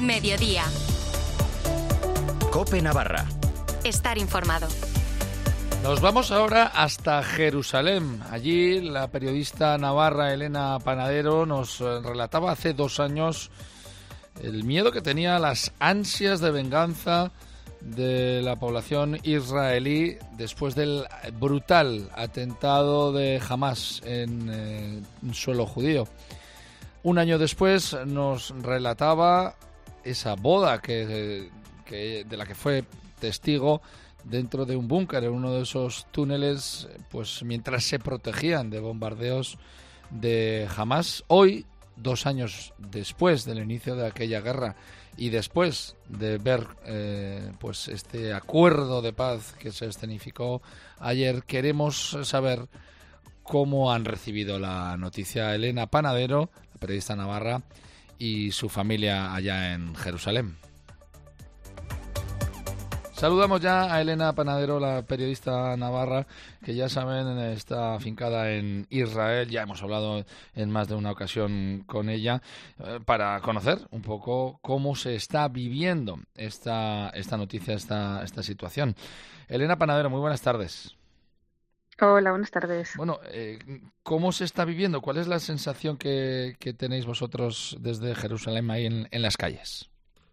Mediodía. COPE Navarra. Estar informado. Nos vamos ahora hasta Jerusalén. Allí la periodista navarra Elena Panadero nos relataba hace 2 años el miedo que tenía, las ansias de venganza de la población israelí después del brutal atentado de Hamás en suelo judío. 1 año después nos relataba esa boda de la que fue testigo dentro de un búnker, en uno de esos túneles, pues mientras se protegían de bombardeos de Hamás. Hoy, 2 años después del inicio de aquella guerra y después de ver pues este acuerdo de paz que se escenificó ayer, queremos saber cómo han recibido la noticia Elena Panadero, la periodista navarra, y su familia allá en Jerusalén. Saludamos ya a Elena Panadero, la periodista navarra, que ya saben está afincada en Israel. Ya hemos hablado en más de una ocasión con ella para conocer un poco cómo se está viviendo esta noticia, esta situación. Elena Panadero, muy buenas tardes. Hola, buenas tardes. Bueno, ¿cómo se está viviendo? ¿Cuál es la sensación que tenéis vosotros desde Jerusalén ahí en las calles?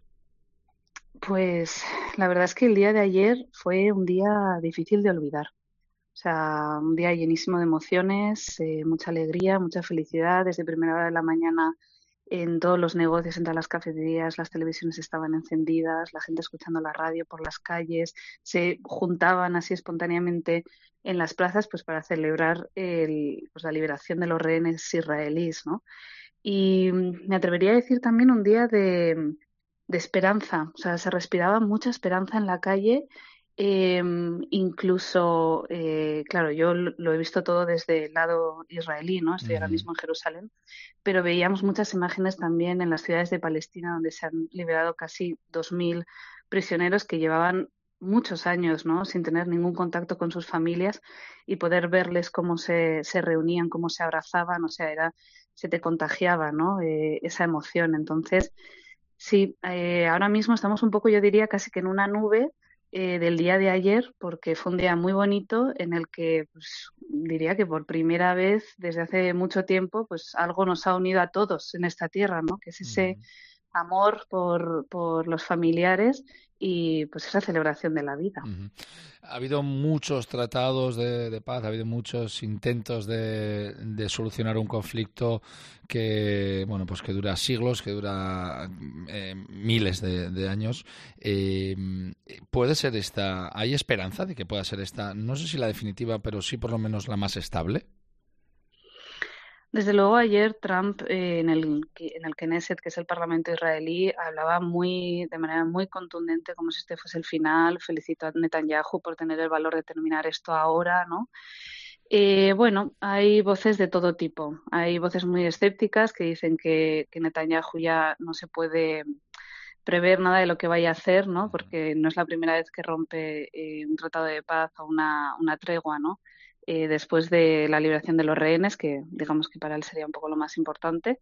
Pues la verdad es que el día de ayer fue un día difícil de olvidar. O sea, un día llenísimo de emociones, mucha alegría, mucha felicidad. Desde primera hora de la mañana en todos los negocios, en todas las cafeterías, las televisiones estaban encendidas, la gente escuchando la radio por las calles, se juntaban así espontáneamente en las plazas pues para celebrar la liberación de los rehenes israelíes, ¿no? Y me atrevería a decir también un día de esperanza. O sea, se respiraba mucha esperanza en la calle, incluso, claro, yo lo he visto todo desde el lado israelí, ¿no? Estoy ahora mismo en Jerusalén, pero veíamos muchas imágenes también en las ciudades de Palestina, donde se han liberado casi 2.000 prisioneros que llevaban muchos años, ¿no?, sin tener ningún contacto con sus familias, y poder verles cómo se reunían, cómo se abrazaban, o sea, se te contagiaba, ¿no?, esa emoción. Entonces, sí, ahora mismo estamos un poco, yo diría, casi que en una nube del día de ayer, porque fue un día muy bonito en el que, pues, diría que por primera vez desde hace mucho tiempo, pues algo nos ha unido a todos en esta tierra, ¿no? Que es ese amor por los familiares y pues esa celebración de la vida. Ha habido muchos tratados de paz, ha habido muchos intentos de solucionar un conflicto que, bueno, pues que dura siglos, que dura miles de años. ¿Puede ser hay esperanza de que pueda ser esta, no sé si la definitiva, pero sí por lo menos la más estable? Desde luego ayer Trump en el Knesset, que es el Parlamento israelí, hablaba de manera muy contundente como si este fuese el final. Felicitó a Netanyahu por tener el valor de terminar esto ahora, ¿no? Bueno, hay voces de todo tipo. Hay voces muy escépticas que dicen que Netanyahu ya no se puede prever nada de lo que vaya a hacer, ¿no? Porque no es la primera vez que rompe un tratado de paz o una tregua, ¿no? Después de la liberación de los rehenes, que digamos que para él sería un poco lo más importante.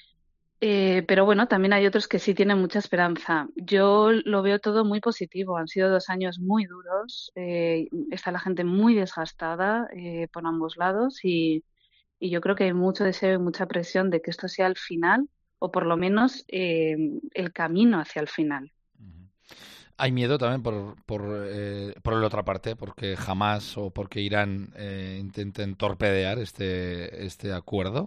Pero bueno, también hay otros que sí tienen mucha esperanza. Yo lo veo todo muy positivo. Han sido 2 años muy duros. Está la gente muy desgastada por ambos lados y yo creo que hay mucho deseo y mucha presión de que esto sea el final, o por lo menos el camino hacia el final. Hay miedo también por la otra parte, porque Hamás o porque Irán intenten torpedear este acuerdo.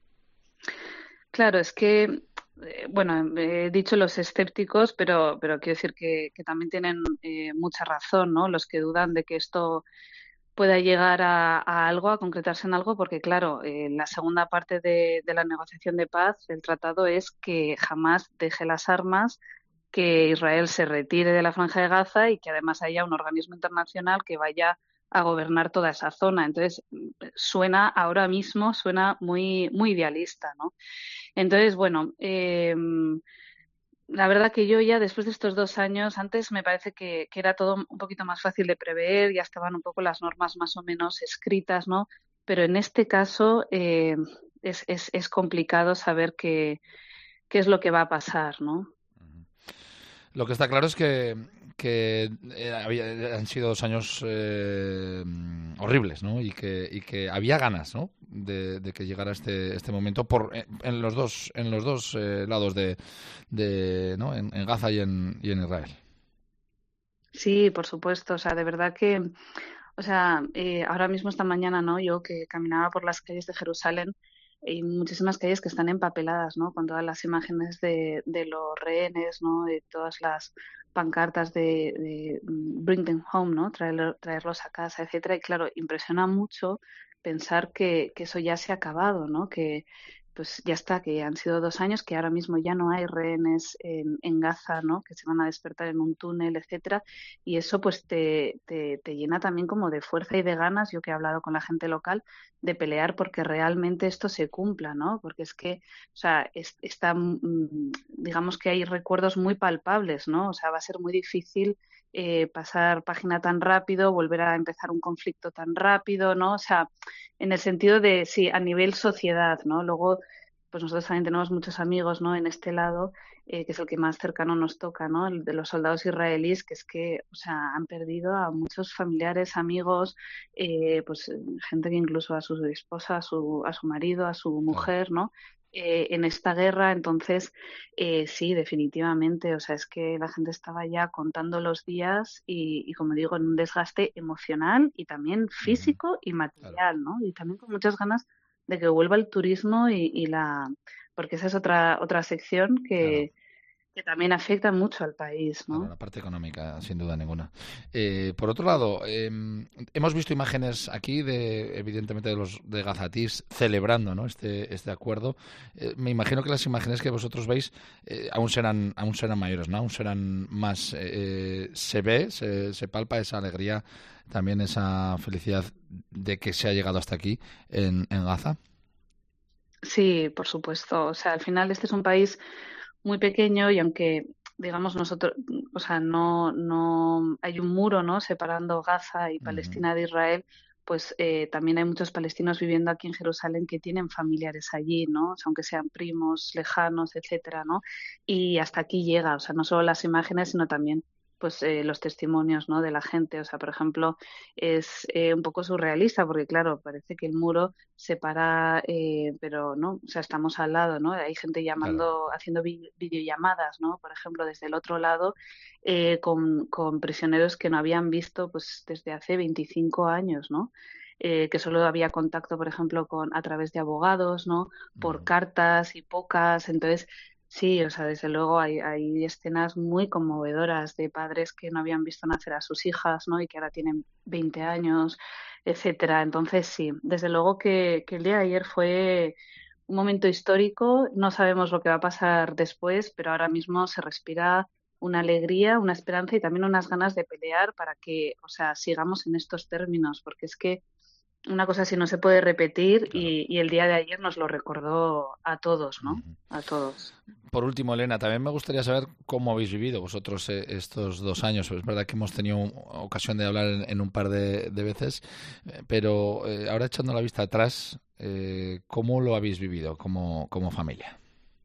Claro, es que, bueno, he dicho los escépticos, pero quiero decir que también tienen mucha razón, ¿no? Los que dudan de que esto pueda llegar a algo, a concretarse en algo, porque claro, la segunda parte de la negociación de paz, el tratado, es que jamás deje las armas, que Israel se retire de la Franja de Gaza y que además haya un organismo internacional que vaya a gobernar toda esa zona. Entonces, ahora mismo suena muy, muy idealista, ¿no? Entonces, bueno, la verdad que yo ya después de estos 2 años, antes me parece que era todo un poquito más fácil de prever, ya estaban un poco las normas más o menos escritas, ¿no? Pero en este caso es complicado saber qué es lo que va a pasar, ¿no? Lo que está claro es que han sido 2 años horribles, ¿no? Y que había ganas, ¿no? De que llegara este momento en los dos lados ¿no? En Gaza y en Israel. Sí, por supuesto. O sea, de verdad que, o sea, ahora mismo esta mañana, ¿no? Yo que caminaba por las calles de Jerusalén, hay muchísimas calles que están empapeladas, ¿no? Con todas las imágenes de los rehenes, ¿no? De todas las pancartas de Bring them home, ¿no? Traerlos a casa, etcétera. Y claro, impresiona mucho pensar que eso ya se ha acabado, ¿no? Que pues ya está, que han sido 2 años, que ahora mismo ya no hay rehenes en Gaza, ¿no? Que se van a despertar en un túnel, etcétera. Y eso pues te llena también como de fuerza y de ganas, yo que he hablado con la gente local, de pelear porque realmente esto se cumpla, ¿no? Porque es que, o sea, digamos que hay recuerdos muy palpables, ¿no? O sea, va a ser muy difícil pasar página tan rápido, volver a empezar un conflicto tan rápido, ¿no? O sea, en el sentido de, sí, a nivel sociedad, ¿no? Luego, pues nosotros también tenemos muchos amigos, ¿no? En este lado, que es el que más cercano nos toca, ¿no? El de los soldados israelíes, que es que, o sea, han perdido a muchos familiares, amigos, pues gente que incluso a su esposa, a su marido, a su Claro. mujer, ¿no? En esta guerra, entonces, sí, definitivamente, o sea, es que la gente estaba ya contando los días y como digo, en un desgaste emocional y también Ujú. físico y Claro. material, ¿no? Y también con muchas ganas de que vuelva el turismo porque esa es otra sección Claro. que también afecta mucho al país, Claro, ¿no? la parte económica, sin duda ninguna. Por otro lado, hemos visto imágenes aquí evidentemente, de los de gazatís celebrando, ¿no? este acuerdo. Me imagino que las imágenes que vosotros veis aún serán mayores, ¿no? Aún serán más. Se palpa esa alegría, también esa felicidad de que se ha llegado hasta aquí en Gaza. Sí, por supuesto. O sea, al final este es un país muy pequeño y aunque digamos nosotros, o sea, no hay un muro, ¿no? Separando Gaza y Ujú. Palestina de Israel, pues también hay muchos palestinos viviendo aquí en Jerusalén que tienen familiares allí, ¿no? O sea, aunque sean primos, lejanos, etcétera, ¿no? Y hasta aquí llega, o sea, no solo las imágenes, sino también pues los testimonios, ¿no? De la gente. O sea, por ejemplo, es un poco surrealista porque, claro, parece que el muro separa, pero no, o sea, estamos al lado, ¿no? Hay gente Claro. llamando, haciendo videollamadas, ¿no? Por ejemplo, desde el otro lado, con prisioneros que no habían visto, pues, desde hace 25 años, ¿no? Que solo había contacto, por ejemplo, a través de abogados, ¿no? Por Ujú. cartas y pocas. Entonces, sí, o sea, desde luego hay escenas muy conmovedoras de padres que no habían visto nacer a sus hijas, ¿no? Y que ahora tienen 20 años, etcétera. Entonces, sí, desde luego que el día de ayer fue un momento histórico. No sabemos lo que va a pasar después, pero ahora mismo se respira una alegría, una esperanza y también unas ganas de pelear para que, o sea, sigamos en estos términos, porque es que una cosa así no se puede repetir Claro. y el día de ayer nos lo recordó a todos, ¿no? Ujú. A todos. Por último, Elena, también me gustaría saber cómo habéis vivido vosotros estos 2 años. Es verdad que hemos tenido ocasión de hablar en un par de veces, pero ahora echando la vista atrás, ¿cómo lo habéis vivido como familia?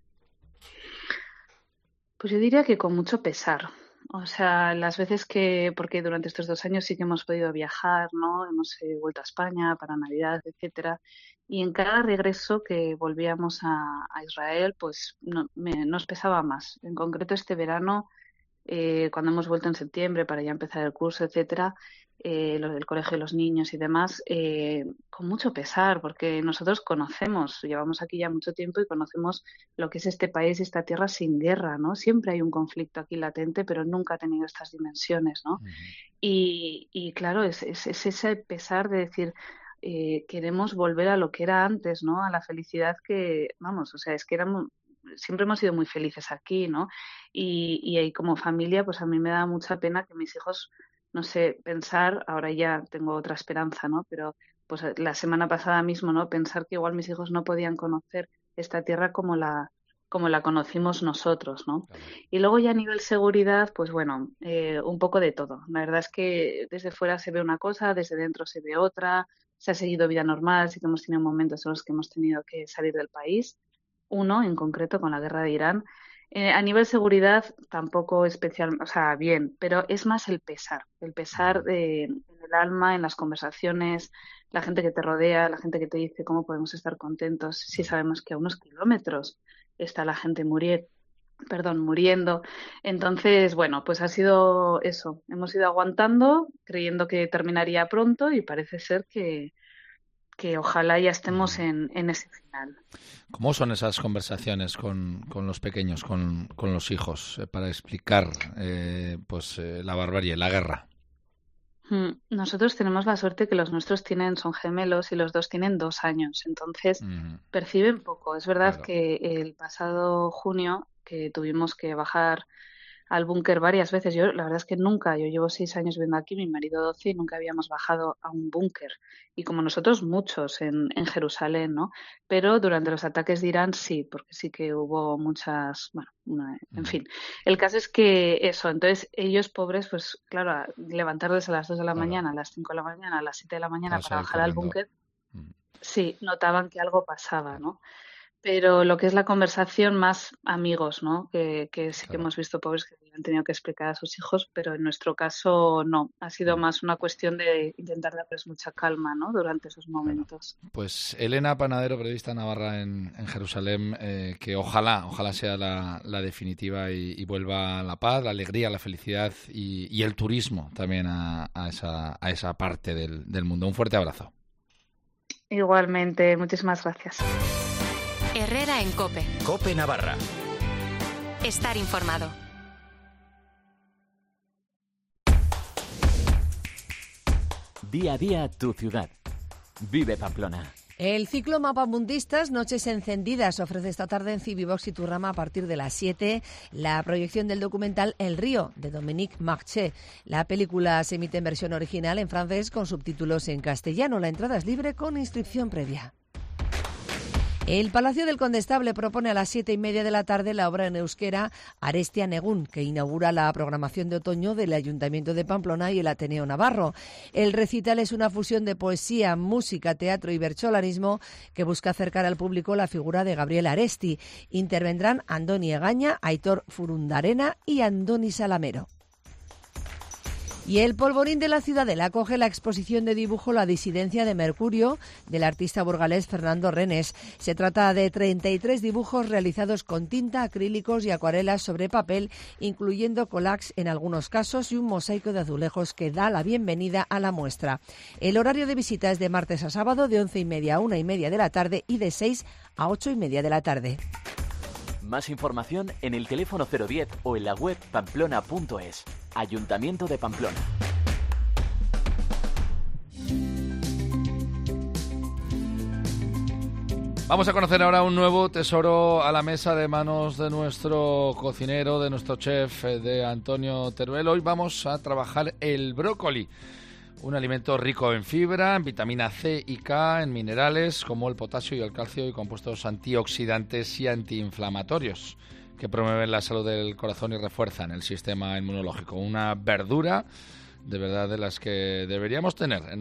Pues yo diría que con mucho pesar. O sea, las veces porque durante estos 2 años sí que hemos podido viajar, ¿no? Hemos vuelto a España para Navidad, etcétera. Y en cada regreso que volvíamos a Israel, pues nos pesaba más. En concreto este verano cuando hemos vuelto en septiembre para ya empezar el curso, etcétera, lo del colegio de los niños y demás, con mucho pesar, porque nosotros conocemos, llevamos aquí ya mucho tiempo y conocemos lo que es este país y esta tierra sin guerra, ¿no? Siempre hay un conflicto aquí latente, pero nunca ha tenido estas dimensiones, ¿no? Ujú. Y claro, es ese pesar de decir, queremos volver a lo que era antes, ¿no? A la felicidad que, vamos, o sea, es que siempre hemos sido muy felices aquí, ¿no? Y ahí como familia, pues a mí me da mucha pena que mis hijos, no sé, pensar, ahora ya tengo otra esperanza, ¿no? Pero pues la semana pasada mismo, ¿no? Pensar que igual mis hijos no podían conocer esta tierra como la conocimos nosotros, ¿no? Claro. Y luego ya a nivel seguridad, pues bueno, un poco de todo. La verdad es que desde fuera se ve una cosa, desde dentro se ve otra, se ha seguido vida normal, sí que hemos tenido momentos en los que hemos tenido que salir del país, uno en concreto con la guerra de Irán, A nivel seguridad tampoco especial, o sea, bien, pero es más el pesar en el alma, en las conversaciones, la gente que te rodea, la gente que te dice cómo podemos estar contentos si sabemos que a unos kilómetros está la gente muriendo. Entonces, bueno, pues ha sido eso. Hemos ido aguantando, creyendo que terminaría pronto y parece ser que ojalá ya estemos en ese final. ¿Cómo son esas conversaciones con los pequeños, con los hijos, para explicar la barbarie, la guerra? Nosotros tenemos la suerte que los nuestros son gemelos y los dos tienen 2 años, entonces perciben poco. Es verdad Claro. que el pasado junio que tuvimos que bajar al búnker varias veces. La verdad es que nunca, yo llevo 6 años viviendo aquí, mi marido 12, y nunca habíamos bajado a un búnker. Y como nosotros, muchos en Jerusalén, ¿no? Pero durante los ataques de Irán sí, porque sí que hubo muchas, bueno, en fin. El caso es que eso, entonces ellos pobres, pues claro, levantar desde las 2 de la Claro. mañana, a las 5 de la mañana, a las 7 de la mañana Para para salir bajar al corriendo. búnker, sí, notaban que algo pasaba, ¿no? Pero lo que es la conversación más amigos, ¿no? Que sí que Claro. hemos visto pobres que han tenido que explicar a sus hijos, pero en nuestro caso no. Ha sido más una cuestión de intentar darles mucha calma, ¿no? Durante esos Claro. momentos. Pues Elena Panadero, periodista navarra en Jerusalén, que ojalá sea la definitiva y vuelva la paz, la alegría, la felicidad y el turismo también a esa parte del mundo. Un fuerte abrazo. Igualmente, muchísimas gracias. Herrera en COPE. COPE Navarra. Estar informado. Día a día tu ciudad. Vive Pamplona. El ciclo Mapamundistas, Noches Encendidas, ofrece esta tarde en Civivox y Turrama a partir de las 7 la proyección del documental El Río, de Dominique Marché. La película se emite en versión original en francés con subtítulos en castellano. La entrada es libre con inscripción previa. El Palacio del Condestable propone a las 7:30 de la tarde la obra en euskera Arestia Negún, que inaugura la programación de otoño del Ayuntamiento de Pamplona y el Ateneo Navarro. El recital es una fusión de poesía, música, teatro y bertsolarismo que busca acercar al público la figura de Gabriel Aresti. Intervendrán Andoni Egaña, Aitor Furundarena y Andoni Salamero. Y el Polvorín de la Ciudadela acoge la exposición de dibujo La disidencia de Mercurio del artista burgalés Fernando Renes. Se trata de 33 dibujos realizados con tinta, acrílicos y acuarelas sobre papel, incluyendo collages en algunos casos y un mosaico de azulejos que da la bienvenida a la muestra. El horario de visita es de martes a sábado de 11:30 a 1:30 de la tarde y de 6 a 8:30 de la tarde. Más información en el teléfono 010 o en la web pamplona.es. Ayuntamiento de Pamplona. Vamos a conocer ahora un nuevo tesoro a la mesa de manos de nuestro cocinero, de nuestro chef, de Antonio Teruel. Hoy vamos a trabajar el brócoli. Un alimento rico en fibra, en vitamina C y K, en minerales como el potasio y el calcio y compuestos antioxidantes y antiinflamatorios que promueven la salud del corazón y refuerzan el sistema inmunológico. Una verdura de verdad de las que deberíamos tener en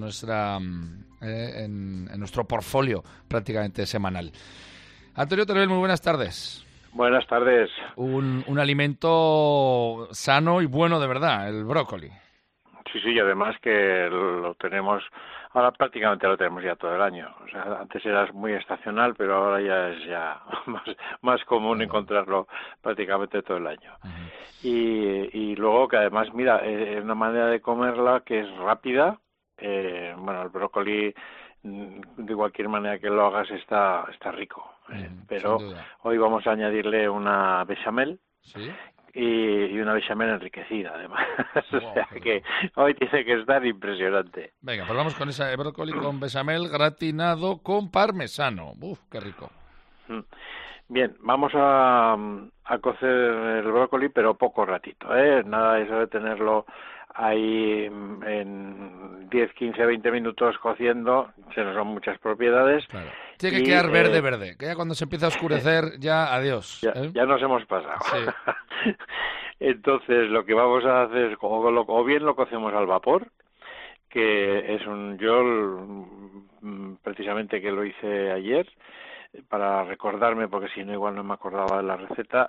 nuestro portfolio prácticamente semanal. Antonio Teruel, muy buenas tardes. Buenas tardes. Un alimento sano y bueno de verdad, el brócoli. Sí, y además que lo tenemos, ahora prácticamente lo tenemos ya todo el año. O sea, antes era muy estacional, pero ahora ya es más común encontrarlo prácticamente todo el año. Y luego que además, mira, es una manera de comerla que es rápida. El brócoli, de cualquier manera que lo hagas, está rico. Pero hoy vamos a añadirle una bechamel. ¿Sí? Y una bechamel enriquecida, además. O sea que hoy tiene que estar impresionante. Venga, pues vamos con ese brócoli con bechamel gratinado con parmesano. ¡Uf, qué rico! Bien, vamos a cocer el brócoli, pero poco ratito, ¿eh? Nada de eso de tenerlo ahí en 10, 15, 20 minutos cociendo, se nos son muchas propiedades. Claro. Tiene que quedar verde, que ya cuando se empieza a oscurecer, ya adiós. Ya nos hemos pasado. Sí. Entonces, lo que vamos a hacer es, o bien lo cocemos al vapor, que es yo precisamente que lo hice ayer, para recordarme, porque si no igual no me acordaba de la receta.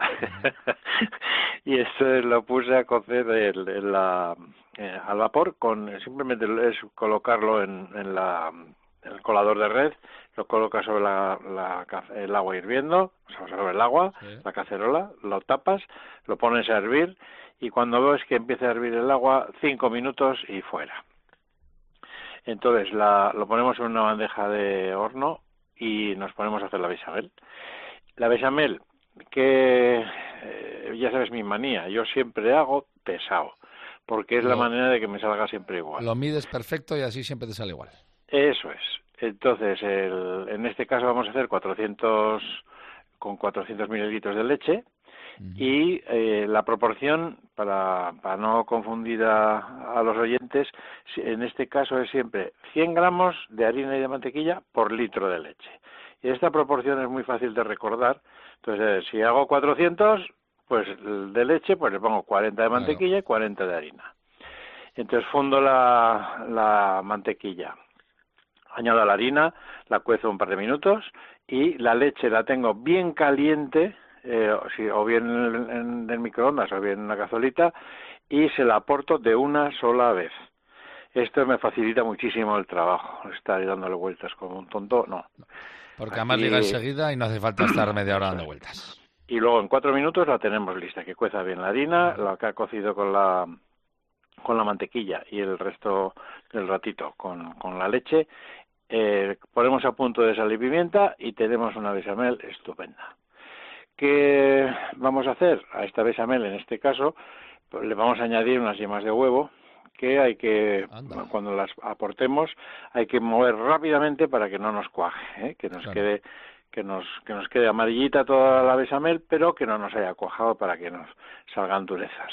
Y esto lo puse a cocer al vapor, simplemente es colocarlo en el colador de red, lo colocas sobre el agua hirviendo, o sea, sobre el agua, sí, la cacerola, lo tapas, lo pones a hervir, y cuando ves que empieza a hervir el agua, 5 minutos y fuera. Entonces lo ponemos en una bandeja de horno y nos ponemos a hacer la bechamel. La bechamel, que ya sabes mi manía, yo siempre hago pesado, porque es la manera de que me salga siempre igual. Lo mides perfecto y así siempre te sale igual. Eso es. Entonces, en este caso vamos a hacer 400 mililitros de leche, y la proporción, para no confundir a los oyentes, en este caso es siempre 100 gramos de harina y de mantequilla por litro de leche. Y esta proporción es muy fácil de recordar. Entonces, si hago 400, pues de leche, pues le pongo 40 de mantequilla y 40 de harina. Entonces fundo la mantequilla, añado la harina, la cuezo un par de minutos, y la leche la tengo bien caliente, o bien en el microondas o bien en una cazolita, y se la aporto de una sola vez. Esto me facilita muchísimo el trabajo, estar dándole vueltas como un tonto, no. Porque además liga enseguida y no hace falta estar media hora dando vueltas. Y luego en 4 minutos la tenemos lista, que cueza bien la harina, la que ha cocido con la mantequilla y el resto del ratito con la leche. Ponemos a punto de sal y pimienta y tenemos una bechamel estupenda. ¿Qué vamos a hacer? A esta bechamel, en este caso, pues le vamos a añadir unas yemas de huevo, que hay que, cuando las aportemos, hay que mover rápidamente para que no nos cuaje, que nos quede amarillita toda la bechamel, pero que no nos haya cuajado para que nos salgan durezas.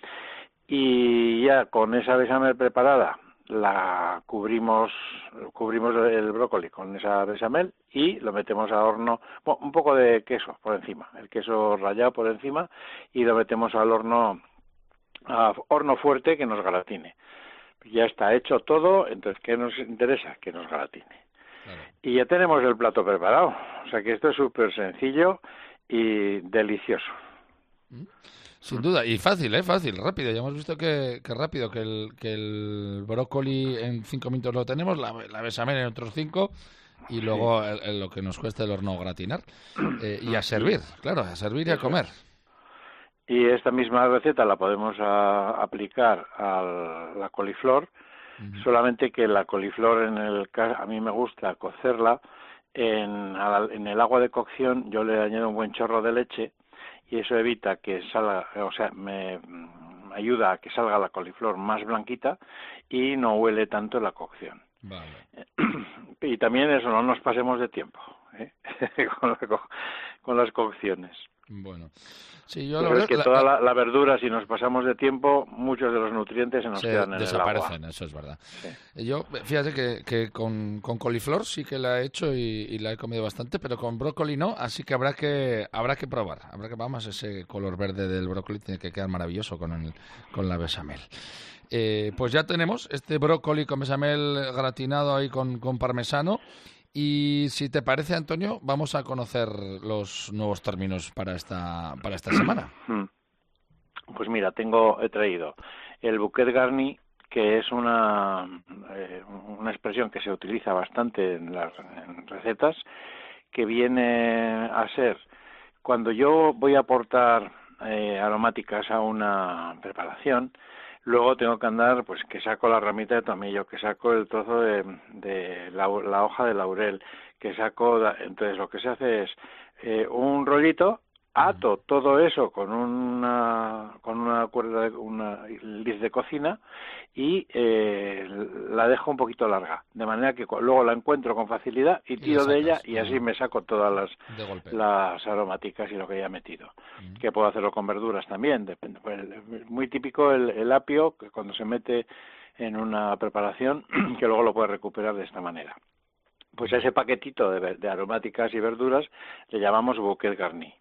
Y ya con esa bechamel preparada, la cubrimos el brócoli con esa bechamel y lo metemos a horno, un poco de queso por encima, el queso rallado por encima, y lo metemos al horno, a horno fuerte, que nos gratine. Ya está hecho todo, entonces ¿qué nos interesa? Que nos gratine. Claro. Y ya tenemos el plato preparado, o sea que esto es súper sencillo y delicioso. Sin duda, y fácil, fácil, rápido. Ya hemos visto que rápido, que el brócoli en 5 minutos lo tenemos, la bechamel en otros 5, y luego lo que nos cuesta el horno gratinar. Y a servir, claro, a servir y a comer. Y esta misma receta la podemos aplicar a la coliflor, solamente que la coliflor, a mí me gusta cocerla en el agua de cocción. Yo le añado un buen chorro de leche, y eso evita que salga, o sea, me ayuda a que salga la coliflor más blanquita y no huele tanto la cocción. Vale. Y también eso, no nos pasemos de tiempo con las cocciones. Bueno, sí, yo pues es que toda la verdura, si nos pasamos de tiempo, muchos de los nutrientes se nos quedan en desaparecen, el agua. Eso es verdad. Sí. Yo, fíjate que con coliflor sí que la he hecho y la he comido bastante, pero con brócoli no, así que habrá que probar. Vamos, ese color verde del brócoli tiene que quedar maravilloso con la bechamel. Pues ya tenemos este brócoli con bechamel gratinado ahí con parmesano. Y si te parece, Antonio, vamos a conocer los nuevos términos para esta semana. Pues mira, he traído el bouquet garni, que es una expresión que se utiliza bastante en recetas, que viene a ser cuando yo voy a aportar aromáticas a una preparación. Luego tengo que andar, pues que saco la ramita de tomillo, que saco el trozo de la hoja de laurel, que saco. Entonces lo que se hace es un rollito, ato todo eso con una cuerda, una liz de cocina, y la dejo un poquito larga, de manera que luego la encuentro con facilidad y tiro de ella, y así me saco todas las aromáticas y lo que haya metido. Que puedo hacerlo con verduras también, depende. Pues, muy típico el apio, que cuando se mete en una preparación, que luego lo puede recuperar de esta manera. Pues a ese paquetito de aromáticas y verduras le llamamos bouquet garni.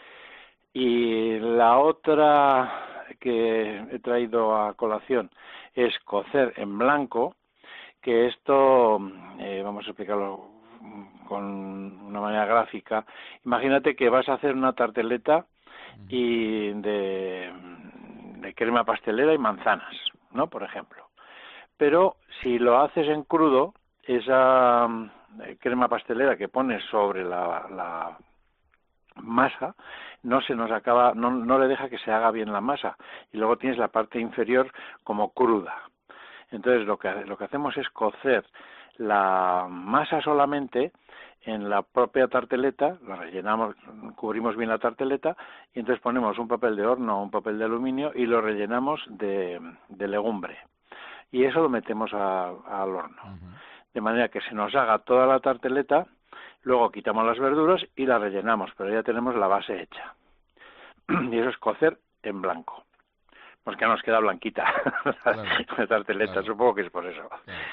Y la otra que he traído a colación es cocer en blanco, que esto, vamos a explicarlo con una manera gráfica. Imagínate que vas a hacer una tarteleta y de crema pastelera y manzanas, ¿no? Por ejemplo. Pero si lo haces en crudo, esa crema pastelera que pones sobre la masa no se nos acaba, no le deja que se haga bien la masa, y luego tienes la parte inferior como cruda. Entonces lo que hacemos es cocer la masa solamente en la propia tarteleta, la rellenamos, cubrimos bien la tarteleta y entonces ponemos un papel de horno o un papel de aluminio y lo rellenamos de legumbre, y eso lo metemos al horno. De manera que se nos haga toda la tarteleta, luego quitamos las verduras y la rellenamos, pero ya tenemos la base hecha. Y eso es cocer en blanco. Pues que nos queda blanquita la tarteleta, supongo que es por eso.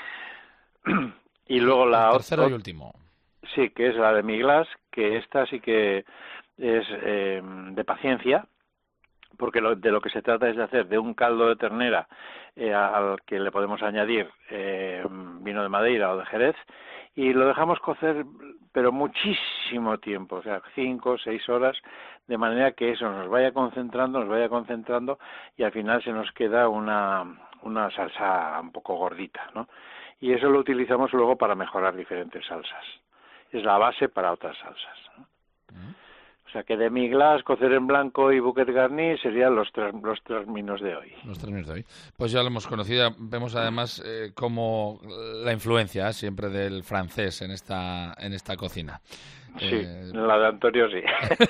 Y luego la otra... Tercero y último. Sí, que es la de Miglas, que esta sí que es de paciencia, porque de lo que se trata es de hacer de un caldo de ternera al que le podemos añadir vino de Madeira o de Jerez, y lo dejamos cocer pero muchísimo tiempo, o sea, 5 o 6 horas, de manera que eso nos vaya concentrando y al final se nos queda una salsa un poco gordita, ¿no? Y eso lo utilizamos luego para mejorar diferentes salsas. Es la base para otras salsas, ¿no? O sea que de Miglas, cocer en blanco y bouquet garni serían los términos de hoy. Los términos de hoy. Pues ya lo hemos conocido, vemos además como la influencia siempre del francés en esta cocina. Sí, la de Antonio sí.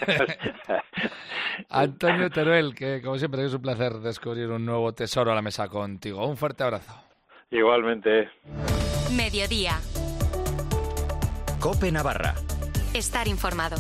Antonio Teruel, que como siempre es un placer descubrir un nuevo tesoro a la mesa contigo. Un fuerte abrazo. Igualmente. Mediodía. COPE Navarra. Estar informado.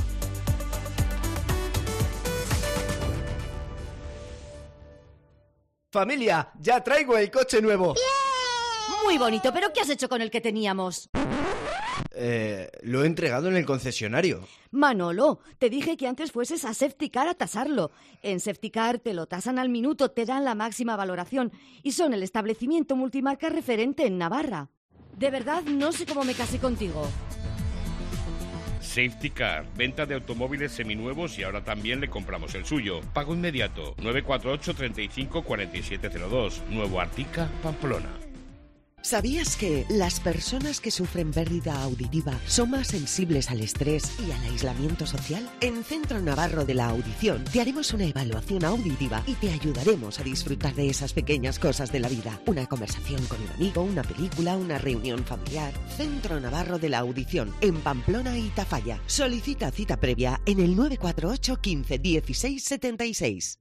Familia, ya traigo el coche nuevo. ¡Bien! Muy bonito, pero ¿qué has hecho con el que teníamos? Lo he entregado en el concesionario. Manolo, te dije que antes fueses a Safetycar a tasarlo. En Safetycar te lo tasan al minuto, te dan la máxima valoración y son el establecimiento multimarca referente en Navarra. De verdad, no sé cómo me casé contigo. Safetycar, venta de automóviles seminuevos y ahora también le compramos el suyo. Pago inmediato, 948 35 4702, Nuevo Artica, Pamplona. ¿Sabías que las personas que sufren pérdida auditiva son más sensibles al estrés y al aislamiento social? En Centro Navarro de la Audición te haremos una evaluación auditiva y te ayudaremos a disfrutar de esas pequeñas cosas de la vida. Una conversación con un amigo, una película, una reunión familiar. Centro Navarro de la Audición, en Pamplona y Tafalla. Solicita cita previa en el 948 15 16 76.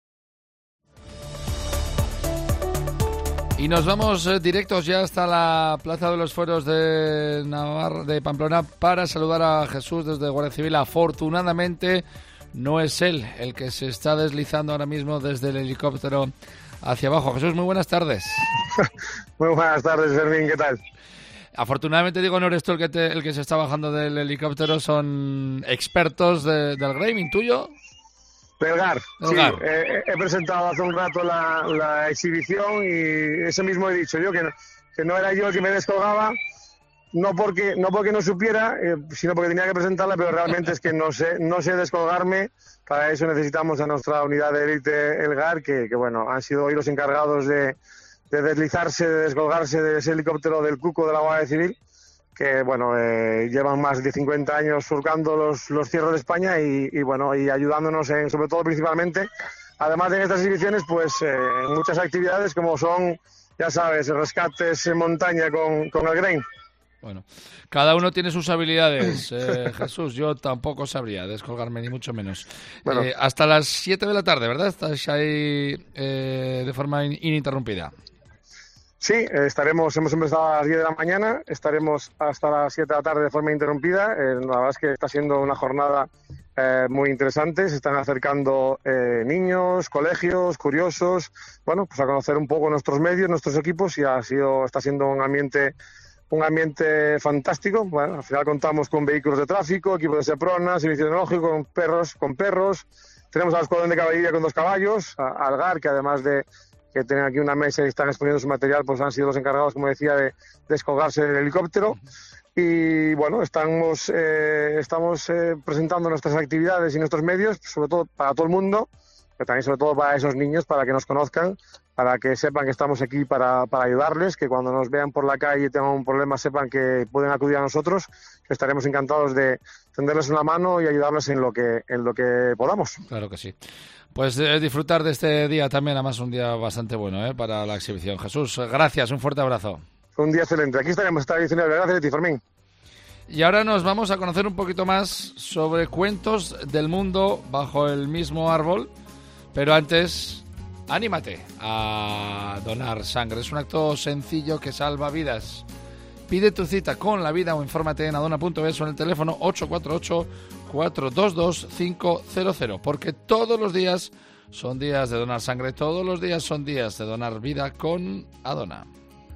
Y nos vamos directos ya hasta la Plaza de los Fueros de Navarra, de Pamplona, para saludar a Jesús desde Guardia Civil. Afortunadamente no es él el que se está deslizando ahora mismo desde el helicóptero hacia abajo. Jesús, muy buenas tardes. Muy buenas tardes, Fermín, ¿qué tal? Afortunadamente, digo, no eres tú el que se está bajando del helicóptero, son expertos del GREIM, ¿intuyo? Del GAR, sí. He presentado hace un rato la exhibición y eso mismo he dicho yo, que no era yo el que me descolgaba, no porque no supiera, sino porque tenía que presentarla, pero realmente es que no sé descolgarme. Para eso necesitamos a nuestra unidad de élite, el GAR, que bueno, han sido hoy los encargados de deslizarse, de descolgarse de ese helicóptero del Cuco de la Guardia Civil, que bueno, llevan más de 50 años surcando los cielos de España y bueno, y ayudándonos sobre todo principalmente, además de en estas exhibiciones, pues en muchas actividades como son, ya sabes, rescates en montaña con el GREIM. Bueno, cada uno tiene sus habilidades, Jesús, yo tampoco sabría descolgarme, ni mucho menos. Bueno. Hasta las 7 de la tarde, ¿verdad? Estáis ahí de forma ininterrumpida. Sí, hemos empezado a las 10 de la mañana, estaremos hasta las 7 de la tarde de forma interrumpida. La verdad es que está siendo una jornada muy interesante. Se están acercando niños, colegios, curiosos, bueno, pues a conocer un poco nuestros medios, nuestros equipos, y está siendo un ambiente fantástico. Bueno, al final contamos con vehículos de tráfico, equipos de Seprona, servicio tecnológico, con perros. Tenemos al escuadrón de caballería con 2 caballos, al GAR, que además de que tienen aquí una mesa y están exponiendo su material, pues han sido los encargados, como decía, de descolgarse del helicóptero. Y bueno, estamos presentando nuestras actividades y nuestros medios, sobre todo para todo el mundo, pero también sobre todo para esos niños, para que nos conozcan, para que sepan que estamos aquí para ayudarles, que cuando nos vean por la calle y tengan un problema sepan que pueden acudir a nosotros, que estaremos encantados de tenderles una mano y ayudarles en lo que podamos. Claro que sí. Pues disfrutar de este día también, además un día bastante bueno para la exhibición. Jesús, gracias, un fuerte abrazo. Un día excelente. Aquí estaremos esta 19. Gracias a ti, Fermín. Y ahora nos vamos a conocer un poquito más sobre cuentos del mundo bajo el mismo árbol. Pero antes, anímate a donar sangre. Es un acto sencillo que salva vidas. Pide tu cita con la vida o infórmate en adona.es o en el teléfono 848-422-500. Porque todos los días son días de donar sangre. Todos los días son días de donar vida con Adona.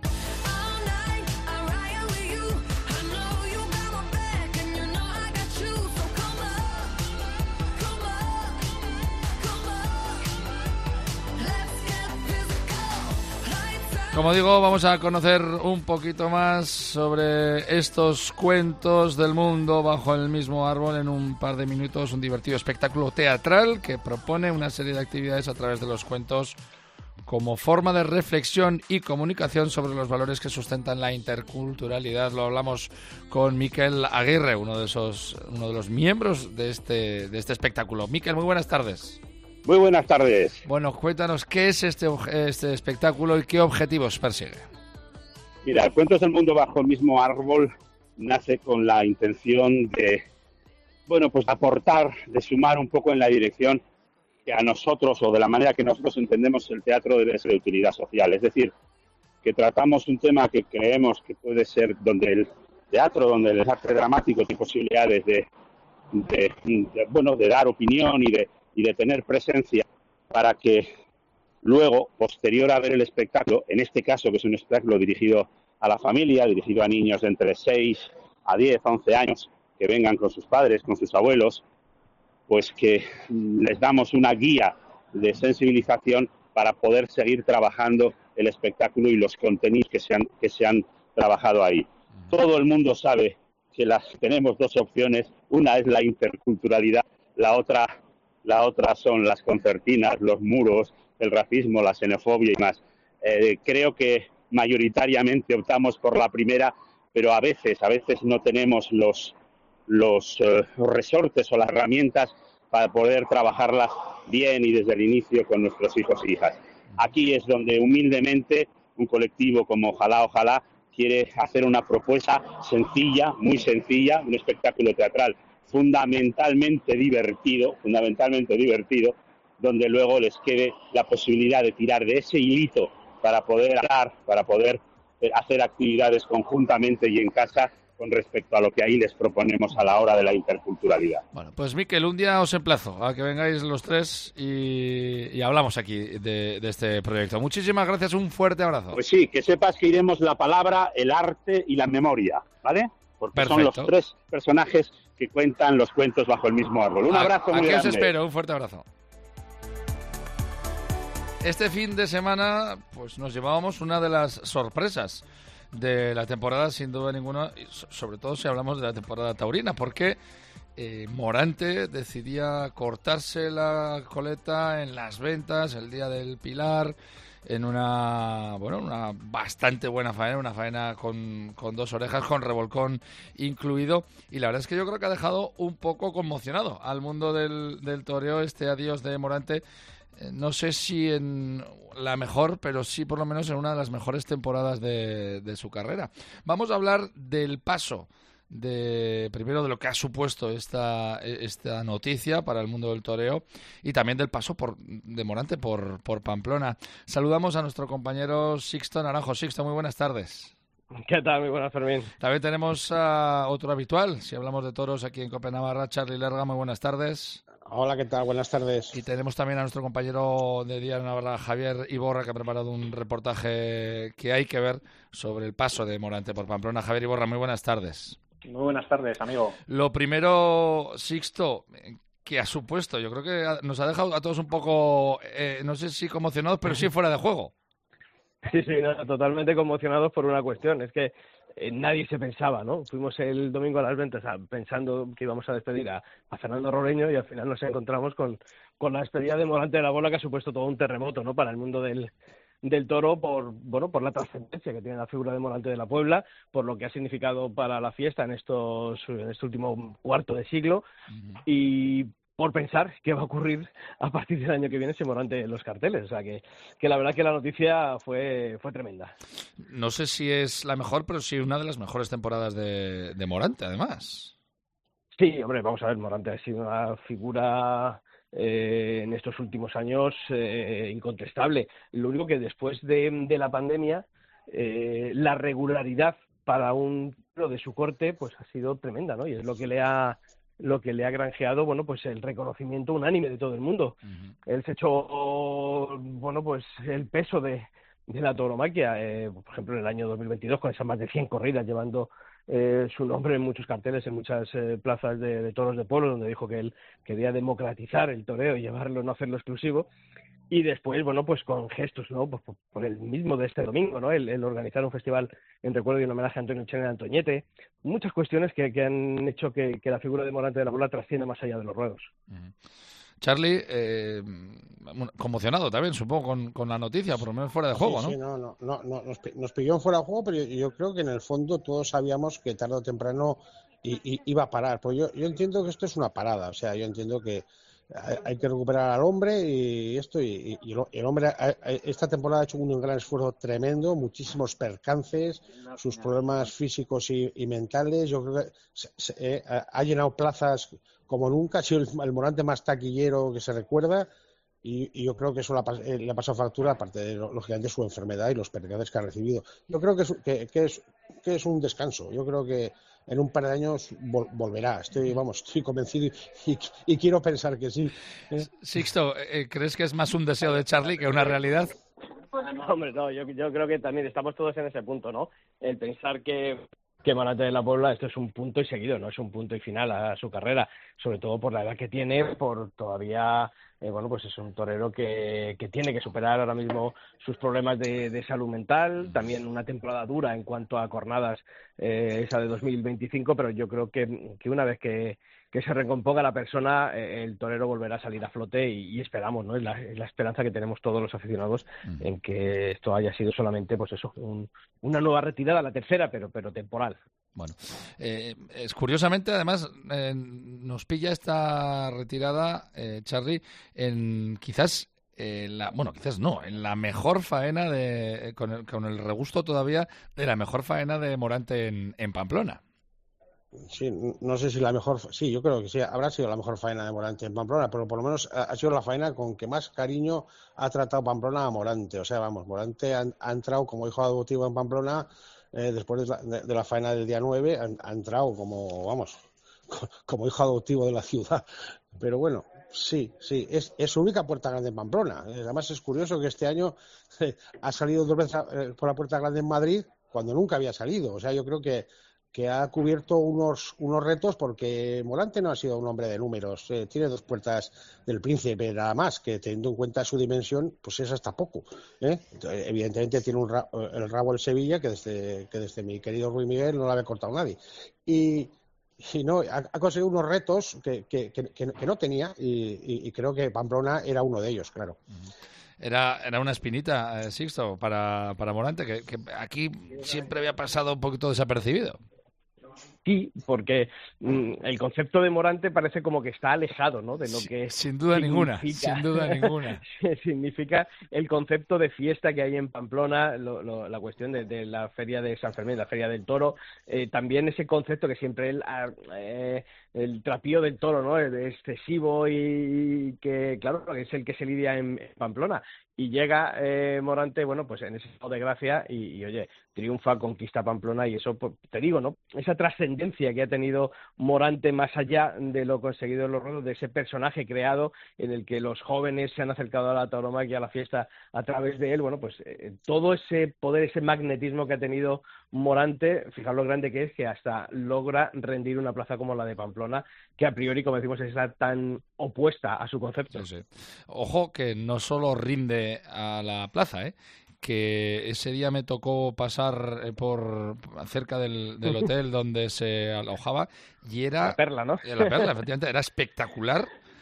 Como digo, vamos a conocer un poquito más sobre estos cuentos del mundo bajo el mismo árbol en un par de minutos. Un divertido espectáculo teatral que propone una serie de actividades a través de los cuentos como forma de reflexión y comunicación sobre los valores que sustentan la interculturalidad. Lo hablamos con Miquel Aguirre, uno de los miembros de este espectáculo. Miquel, muy buenas tardes. Muy buenas tardes. Bueno, cuéntanos qué es este espectáculo y qué objetivos persigue. Mira, Cuentos del Mundo bajo el mismo árbol nace con la intención de, pues aportar, de sumar un poco en la dirección que a nosotros, o de la manera que nosotros entendemos el teatro, debe ser de utilidad social. Es decir, que tratamos un tema que creemos que puede ser donde el teatro, donde el arte dramático tiene posibilidades de dar opinión y de tener presencia, para que luego, posterior a ver el espectáculo, en este caso que es un espectáculo dirigido a la familia, dirigido a niños de entre 6 a 10, 11 años, que vengan con sus padres, con sus abuelos, pues que les damos una guía de sensibilización para poder seguir trabajando el espectáculo y los contenidos que se han trabajado ahí. Todo el mundo sabe que tenemos dos opciones, una es la interculturalidad, la otra son las concertinas, los muros, el racismo, la xenofobia y más. Creo que mayoritariamente optamos por la primera, pero a veces no tenemos los resortes o las herramientas para poder trabajarlas bien y desde el inicio con nuestros hijos e hijas. Aquí es donde humildemente un colectivo como Ojalá quiere hacer una propuesta sencilla, muy sencilla, un espectáculo teatral fundamentalmente divertido, donde luego les quede la posibilidad de tirar de ese hilito para poder hablar, para poder hacer actividades conjuntamente y en casa con respecto a lo que ahí les proponemos a la hora de la interculturalidad. Bueno, pues Miquel, un día os emplazo a que vengáis los tres y hablamos aquí de este proyecto. Muchísimas gracias, un fuerte abrazo. Pues sí, que sepas que iremos la palabra, el arte y la memoria, ¿vale? Porque Perfecto. Son los tres personajes que cuentan los cuentos bajo el mismo árbol. Un abrazo muy grande. Aquí os espero, un fuerte abrazo. Este fin de semana pues nos llevábamos una de las sorpresas de la temporada, sin duda ninguna, y sobre todo si hablamos de la temporada taurina, porque Morante decidía cortarse la coleta en las ventas el día del Pilar, en una bastante buena faena, una faena con dos orejas, con revolcón incluido, y la verdad es que yo creo que ha dejado un poco conmocionado al mundo del toreo este adiós de Morante. No sé si en la mejor, pero sí por lo menos en una de las mejores temporadas de su carrera. Vamos a hablar del paso, primero de lo que ha supuesto esta noticia para el mundo del toreo y también del paso de Morante por Pamplona. Saludamos a nuestro compañero Sixto Naranjo. Sixto, muy buenas tardes. ¿Qué tal? Muy buenas, Fermín. También tenemos a otro habitual, si hablamos de toros aquí en Cope Navarra, Charly Lerga. Muy buenas tardes. Hola, ¿qué tal? Buenas tardes. Y tenemos también a nuestro compañero de Día de Navarra, Javier Iborra, que ha preparado un reportaje que hay que ver sobre el paso de Morante por Pamplona. Javier Iborra, muy buenas tardes. Muy buenas tardes, amigo. Lo primero, Sixto, ¿qué ha supuesto? Yo creo que nos ha dejado a todos un poco, no sé si conmocionados, pero sí fuera de juego. Sí, no, totalmente conmocionados por una cuestión. Es que nadie se pensaba, ¿no? Fuimos el domingo a las ventas pensando que íbamos a despedir a Fernando Roreño y al final nos encontramos con la despedida de Morante de la Bola, que ha supuesto todo un terremoto, ¿no?, para el mundo del toro, por la trascendencia que tiene la figura de Morante de la Puebla, por lo que ha significado para la fiesta en este último cuarto de siglo, y por pensar qué va a ocurrir a partir del año que viene si Morante en los carteles. O sea que la verdad que la noticia fue tremenda. No sé si es la mejor, pero sí una de las mejores temporadas de Morante, además. Sí, hombre, vamos a ver, Morante ha sido una figura en estos últimos años incontestable. Lo único que después de la pandemia, la regularidad para un toro de su corte pues ha sido tremenda, ¿no? Y es lo que le ha granjeado, bueno, pues el reconocimiento unánime de todo el mundo. Él se echó, bueno, pues el peso de la tauromaquia, por ejemplo, en el año 2022, con esas más de 100 corridas, llevando su nombre en muchos carteles, en muchas plazas de toros de pueblo, donde dijo que él quería democratizar el toreo y llevarlo, no hacerlo exclusivo. Y después, bueno, pues con gestos, ¿no? Pues por el mismo de este domingo, ¿no? El organizar un festival en recuerdo y en homenaje a Antonio Chen y Antoñete. Muchas cuestiones que han hecho que la figura de Morante de la Bola trascienda más allá de los ruedos. Charlie, conmocionado también, supongo, con la noticia, por lo menos fuera de juego, ¿no? Sí, nos pilló en fuera de juego, pero yo creo que en el fondo todos sabíamos que tarde o temprano iba a parar. Pues yo entiendo que esto es una parada, o sea, yo entiendo que hay que recuperar al hombre y el hombre esta temporada ha hecho un gran esfuerzo tremendo, muchísimos percances, sus problemas físicos y mentales. Yo creo que ha llenado plazas como nunca, ha sido el Morante más taquillero que se recuerda, y yo creo que eso le ha pasado factura, aparte de lógicamente su enfermedad y los percances que ha recibido. Yo creo que es un descanso. Yo creo que en un par de años volverá. Estoy convencido y quiero pensar que sí. Sixto, ¿crees que es más un deseo de Charlie que una realidad? Hombre, no, yo creo que también estamos todos en ese punto, ¿no? El pensar que Morante de la Puebla, esto es un punto y seguido, no es un punto y final a su carrera, sobre todo por la edad que tiene, por todavía, bueno, pues es un torero que tiene que superar ahora mismo sus problemas de salud mental, también una temporada dura en cuanto a jornadas, esa de 2025, pero yo creo que una vez que se recomponga la persona, el torero volverá a salir a flote y esperamos, ¿no? Es la esperanza que tenemos todos los aficionados en que esto haya sido solamente, pues eso, una nueva retirada, la tercera, pero temporal. Bueno, curiosamente, además, nos pilla esta retirada, Charlie, en quizás en la mejor faena con el regusto todavía de la mejor faena de Morante en Pamplona. Sí, no sé si la mejor, sí, yo creo que sí, habrá sido la mejor faena de Morante en Pamplona, pero por lo menos ha sido la faena con que más cariño ha tratado Pamplona a Morante. O sea, vamos, Morante ha entrado como hijo adoptivo en Pamplona, después de la faena del día 9, ha entrado como hijo adoptivo de la ciudad. Pero bueno, sí, es su única puerta grande en Pamplona. Además es curioso que este año ha salido 2 veces por la puerta grande en Madrid cuando nunca había salido. O sea, yo creo que ha cubierto unos retos, porque Morante no ha sido un hombre de números. Tiene 2 puertas del Príncipe, nada más, que teniendo en cuenta su dimensión, pues es hasta poco. Evidentemente tiene el rabo del Sevilla, que desde mi querido Ruy Miguel no lo había cortado nadie. Y no, ha conseguido unos retos que no tenía, y creo que Pamplona era uno de ellos, claro. Era una espinita, Sixto, para Morante, que aquí siempre había pasado un poquito desapercibido. Sí, porque el concepto de Morante parece como que está alejado, ¿no?, de lo que sin duda ninguna significa el concepto de fiesta que hay en Pamplona, la cuestión de la feria de San Fermín, la feria del toro, también ese concepto que siempre el trapío del toro, ¿no?, es excesivo y que, claro, es el que se lidia en Pamplona. Y llega Morante, bueno, pues en ese estado de gracia y oye, triunfa, conquista Pamplona, y eso, pues, te digo, ¿no?, esa trascendencia que ha tenido Morante más allá de lo conseguido en los ruedos, de ese personaje creado en el que los jóvenes se han acercado a la tauromaquia, a la fiesta, a través de él. Bueno, pues todo ese poder, ese magnetismo que ha tenido Morante, fijaos lo grande que es, que hasta logra rendir una plaza como la de Pamplona, que a priori, como decimos, está tan opuesta a su concepto. Sí. Ojo que no solo rinde a la plaza, que ese día me tocó pasar por cerca del hotel donde se alojaba y era... La Perla, ¿no? La Perla, efectivamente, era espectacular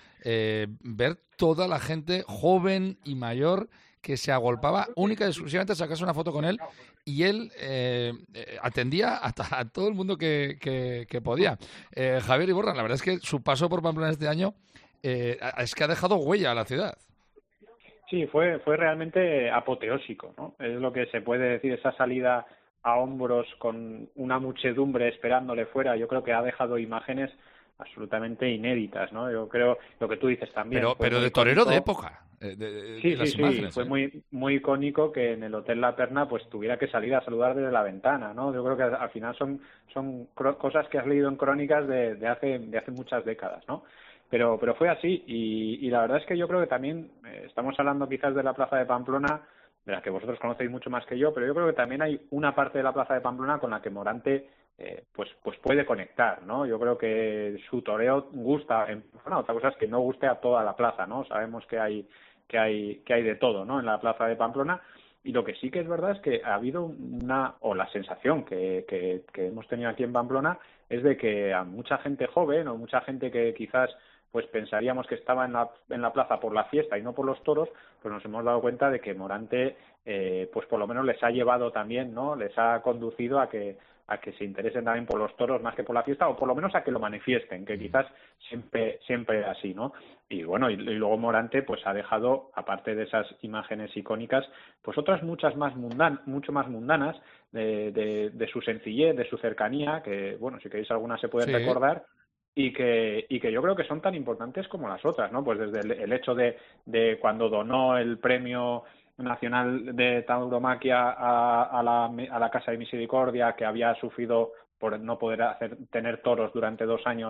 ver toda la gente joven y mayor que se agolpaba única y exclusivamente a sacarse una foto con él, y él atendía a todo el mundo que podía. Javier Iborra, la verdad es que su paso por Pamplona este año es que ha dejado huella a la ciudad. Sí, fue realmente apoteósico, ¿no? Es lo que se puede decir, esa salida a hombros con una muchedumbre esperándole fuera. Yo creo que ha dejado imágenes absolutamente inéditas, ¿no? Yo creo lo que tú dices también. Pero de torero de época. Sí, imágenes, fue muy icónico que en el Hotel La Perna pues tuviera que salir a saludar desde la ventana, ¿no? Yo creo que al final son cosas que has leído en crónicas de hace muchas décadas, ¿no? Pero fue así y la verdad es que yo creo que también estamos hablando quizás de la Plaza de Pamplona, de la que vosotros conocéis mucho más que yo, pero yo creo que también hay una parte de la Plaza de Pamplona con la que Morante pues puede conectar, ¿no? Yo creo que su toreo gusta, bueno, otra cosa es que no guste a toda la plaza, ¿no? Sabemos que hay de todo, ¿no? En la Plaza de Pamplona, y lo que sí que es verdad es que ha habido la sensación que hemos tenido aquí en Pamplona es de que a mucha gente joven o mucha gente que quizás pues pensaríamos que estaba en la plaza por la fiesta y no por los toros, pues nos hemos dado cuenta de que Morante pues por lo menos les ha llevado también, ¿no? Les ha conducido a que se interesen también por los toros más que por la fiesta, o por lo menos a que lo manifiesten, que quizás siempre era así, ¿no? Y bueno, y luego Morante pues ha dejado, aparte de esas imágenes icónicas, pues otras mucho más mundanas de su sencillez, de su cercanía, que bueno, si queréis algunas se pueden recordar, y que yo creo que son tan importantes como las otras, ¿no? Pues desde el hecho de cuando donó el premio nacional de tauromaquia a la Casa de Misericordia, que había sufrido por no poder tener toros durante 2 años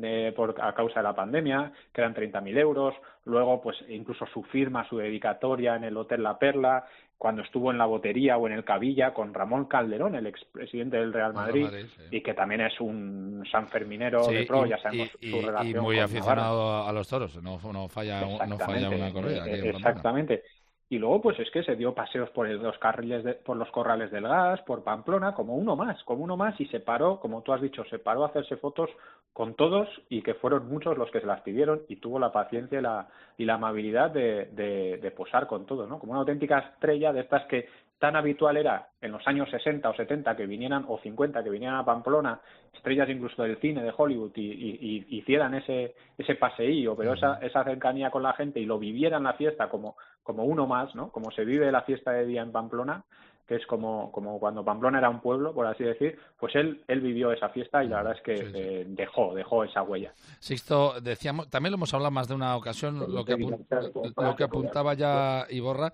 a causa de la pandemia, que eran 30.000 euros. Luego, pues incluso su firma, su dedicatoria en el Hotel La Perla, cuando estuvo en la Botería o en el Cavilla con Ramón Calderón, el expresidente del Real Madrid, y que también es un sanferminero de pro, ya sabemos su relación. Y muy aficionado a los toros, no falla una corrida. Exactamente. Y luego, pues es que se dio paseos por los corrales del gas, por Pamplona, como uno más, y se paró, como tú has dicho, a hacerse fotos con todos, y que fueron muchos los que se las pidieron, y tuvo la paciencia y la amabilidad de posar con todos, ¿no? Como una auténtica estrella de estas que tan habitual era en los años 60 o 70 que vinieran, o 50 que vinieran a Pamplona, estrellas incluso del cine de Hollywood, y hicieran ese paseío, pero esa cercanía con la gente, y lo vivieran la fiesta como uno más, ¿no? Como se vive la fiesta de día en Pamplona, que es como cuando Pamplona era un pueblo, por así decir, pues él vivió esa fiesta, y la verdad es que dejó esa huella. Sixto, decíamos, también lo hemos hablado más de una ocasión, lo que apuntaba ya Iborra,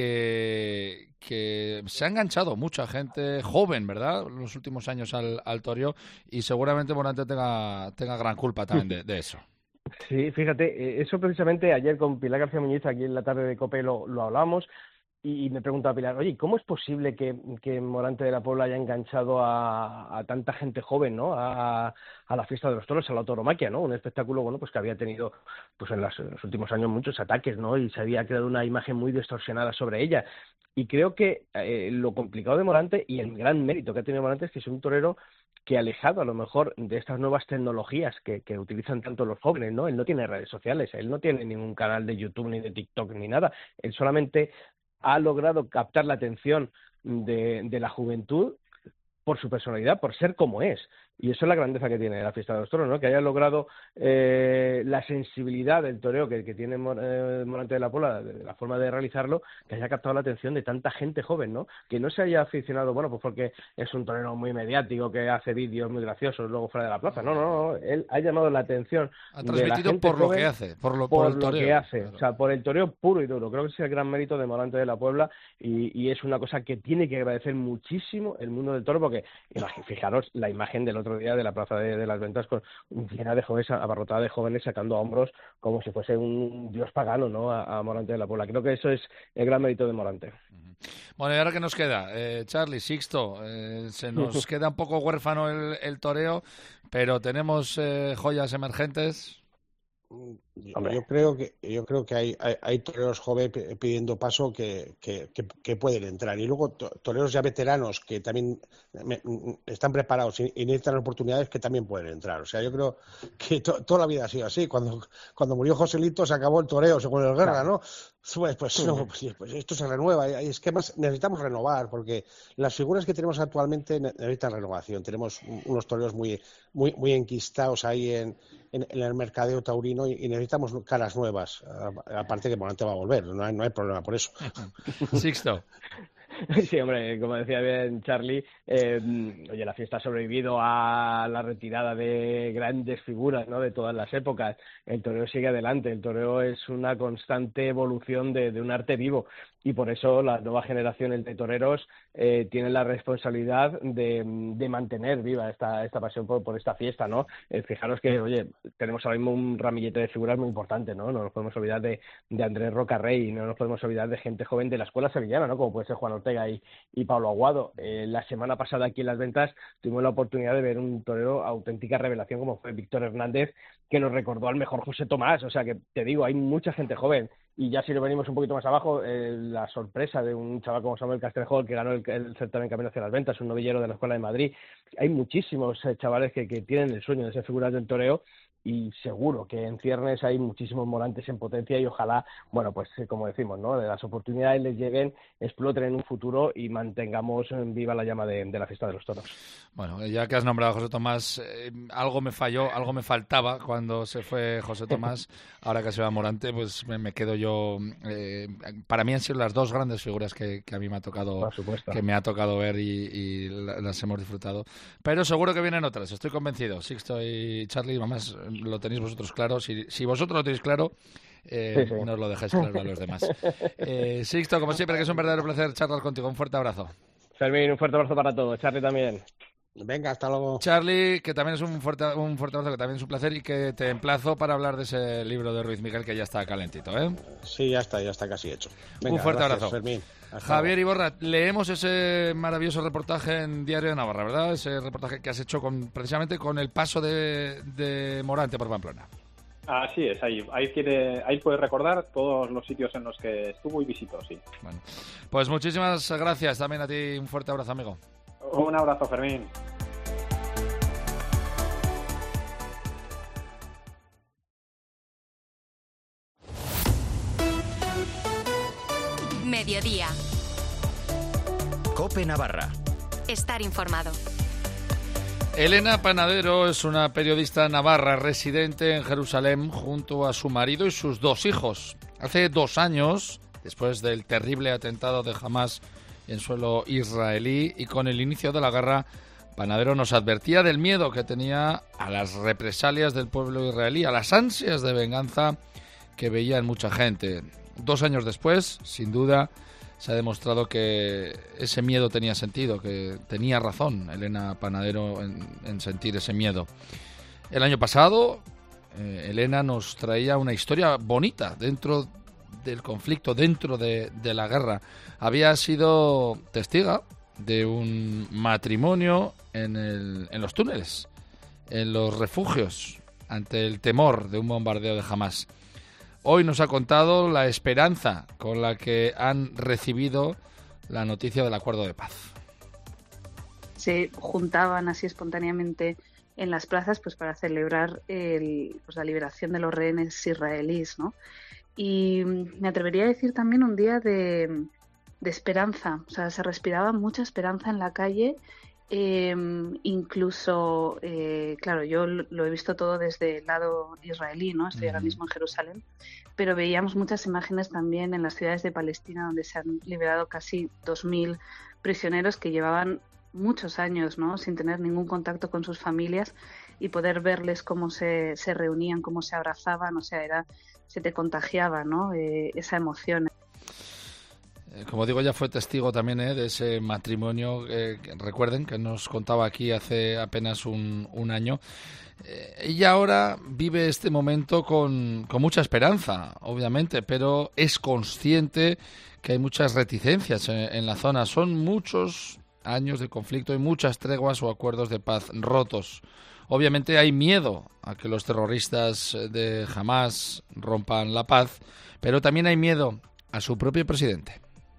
que se ha enganchado mucha gente joven, ¿verdad?, en los últimos años al toreo, y seguramente Morante tenga gran culpa también de eso. Sí, fíjate, eso precisamente ayer con Pilar García Muñiz aquí en la tarde de COPE lo hablamos, y me preguntaba Pilar, oye, ¿cómo es posible que Morante de la Puebla haya enganchado a tanta gente joven, ¿no?, a la fiesta de los toros, a la tauromaquia, ¿no? Un espectáculo, bueno, pues que había tenido pues en los últimos años muchos ataques, ¿no? Y se había creado una imagen muy distorsionada sobre ella. Y creo que lo complicado de Morante, y el gran mérito que ha tenido Morante, es que es un torero que, alejado a lo mejor de estas nuevas tecnologías que utilizan tanto los jóvenes, ¿no? Él no tiene redes sociales, él no tiene ningún canal de YouTube ni de TikTok ni nada. Él solamente ha logrado captar la atención de la juventud por su personalidad, por ser como es. Y eso es la grandeza que tiene la fiesta de los toros, ¿no? Que haya logrado la sensibilidad del toreo que tiene Morante de la Puebla, de la forma de realizarlo, que haya captado la atención de tanta gente joven, ¿no? Que no se haya aficionado, bueno, pues porque es un torero muy mediático, que hace vídeos muy graciosos luego fuera de la plaza. No. Él ha llamado la atención. Ha transmitido por lo que hace, por el toreo. Que hace, claro. O sea, por el toreo puro y duro. Creo que ese es el gran mérito de Morante de la Puebla, y es una cosa que tiene que agradecer muchísimo el mundo del toro, porque fijaros la imagen del otro día de la Plaza de las Ventas, con llena de jóvenes, abarrotada de jóvenes sacando a hombros como si fuese un dios pagano, ¿no?, a Morante de la Puebla. Creo que eso es el gran mérito de Morante. Bueno, ¿y ahora qué nos queda? Charlie, Sixto, se nos queda un poco huérfano el toreo, pero tenemos joyas emergentes. Yo creo que hay toreros jóvenes pidiendo paso que pueden entrar, y luego toreros ya veteranos que también están preparados y necesitan oportunidades que también pueden entrar. O sea, yo creo que toda la vida ha sido así. Cuando murió Joselito se acabó el toreo, según el Guerra, ¿no? Pues esto se renueva. Y es que más necesitamos renovar, porque las figuras que tenemos actualmente necesitan renovación. Tenemos unos toreros muy enquistados ahí en el mercadeo taurino, y necesitamos caras nuevas. Aparte que Morante va a volver, no hay problema por eso. Sixto. Sí, hombre, como decía bien Charlie, oye, la fiesta ha sobrevivido a la retirada de grandes figuras, ¿no?, de todas las épocas. El toreo sigue adelante, el toreo es una constante evolución de un arte vivo, y por eso las nuevas generaciones de toreros tienen la responsabilidad de mantener viva esta pasión por esta fiesta, ¿no? Fijaros que, oye, tenemos ahora mismo un ramillete de figuras muy importante, ¿no? No nos podemos olvidar de Andrés Rocarrey, no nos podemos olvidar de gente joven de la escuela sevillana, ¿no?, como puede ser Juan Ortega y Pablo Aguado. La semana pasada aquí en Las Ventas tuvimos la oportunidad de ver un torero auténtica revelación como fue Víctor Hernández, que nos recordó al mejor José Tomás. O sea que te digo, hay mucha gente joven. Y ya si lo venimos un poquito más abajo, la sorpresa de un chaval como Samuel Castrejo, que ganó el certamen Camino hacia las Ventas, un novillero de la Escuela de Madrid. Hay muchísimos chavales que tienen el sueño de ser figuras del toreo, y seguro que en ciernes hay muchísimos Morantes en potencia, y ojalá, bueno, pues como decimos, ¿no?, de las oportunidades les lleguen, exploten en un futuro y mantengamos viva la llama de la fiesta de los toros. Bueno, ya que has nombrado a José Tomás, algo me falló, algo me faltaba cuando se fue José Tomás. Ahora que se va Morante, pues me quedo yo. Para mí han sido las dos grandes figuras que a mí me ha tocado, que me ha tocado ver, y las hemos disfrutado. Pero seguro que vienen otras, estoy convencido. Sixto y Charlie, mamás, lo tenéis vosotros claro. Si vosotros lo tenéis claro, sí. No os lo dejéis claro a los demás. Sixto, como siempre, que es un verdadero placer charlar contigo. Un fuerte abrazo. Fermín, un fuerte abrazo para todos. Charlie también. Venga, hasta luego. Charlie, que también es un fuerte abrazo, que también es un placer, y que te emplazo para hablar de ese libro de Ruiz Miguel, que ya está calentito, ¿eh? Sí, ya está casi hecho. Venga, un fuerte abrazo. Fermín. Javier Iborra, leemos ese maravilloso reportaje en Diario de Navarra, ¿verdad? Ese reportaje que has hecho precisamente con el paso de Morante por Pamplona. Así es, ahí puedes recordar todos los sitios en los que estuvo y visitó, sí. Bueno, pues muchísimas gracias también a ti, un fuerte abrazo, amigo. Un abrazo, Fermín. Mediodía. COPE Navarra. Estar informado. Elena Panadero es una periodista navarra residente en Jerusalén junto a su marido y sus dos hijos. Hace 2 años, después del terrible atentado de Hamás en suelo israelí y con el inicio de la guerra, Panadero nos advertía del miedo que tenía a las represalias del pueblo israelí, a las ansias de venganza que veía en mucha gente. 2 años después, sin duda, se ha demostrado que ese miedo tenía sentido, que tenía razón Elena Panadero en sentir ese miedo. El año pasado, Elena nos traía una historia bonita dentro del conflicto, dentro de la guerra. Había sido testiga de un matrimonio en los túneles, en los refugios, ante el temor de un bombardeo de Hamás. Hoy nos ha contado la esperanza con la que han recibido la noticia del acuerdo de paz. Se juntaban así espontáneamente en las plazas pues para celebrar la liberación de los rehenes israelíes, ¿no? Y me atrevería a decir también un día de esperanza. O sea, se respiraba mucha esperanza en la calle. Incluso, claro, yo lo he visto todo desde el lado israelí, ¿no? Estoy ahora mismo en Jerusalén, pero veíamos muchas imágenes también en las ciudades de Palestina, donde se han liberado casi 2.000 prisioneros que llevaban muchos años, ¿no?, sin tener ningún contacto con sus familias, y poder verles cómo se reunían, cómo se abrazaban, o sea, se te contagiaba, ¿no?, esa emoción. Como digo, ella fue testigo también de ese matrimonio, recuerden, que nos contaba aquí hace apenas un año. Ella ahora vive este momento con mucha esperanza, obviamente, pero es consciente que hay muchas reticencias en la zona. Son muchos años de conflicto y muchas treguas o acuerdos de paz rotos. Obviamente hay miedo a que los terroristas de Hamás rompan la paz, pero también hay miedo a su propio presidente.